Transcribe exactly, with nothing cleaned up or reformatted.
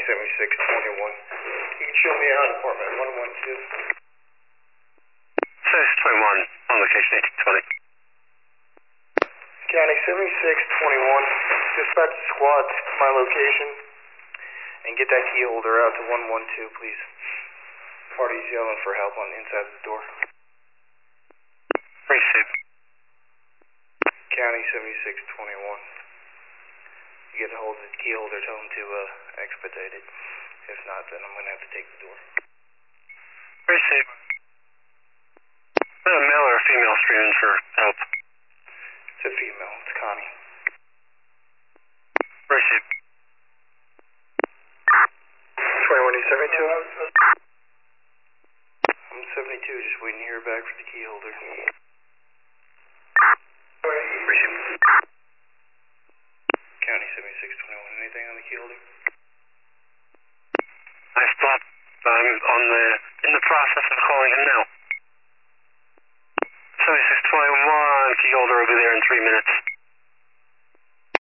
seventy-six twenty-one. You can show me out apartment one one two. seventy-six twenty-one, on location eighteen twenty. County seventy-six twenty-one. Dispatch the squad to my location and get that key holder out to one one two, please. Party's yelling for help on the inside of the door. Receive. County seventy-six twenty-one. You get a hold of the key holder, tell them to uh, expedite it. If not, then I'm going to have to take the door. Receive. A male or a female screaming for help? It's a female. It's Connie. Receive. twenty-one, you seventy-two? I'm seventy-two, just waiting to hear back for the key holder. Receive. County seventy-six twenty-one, anything on the key holder? I stopped. I'm on the, in the process of calling him now. seventy-six twenty-one, key holder will be there in three minutes.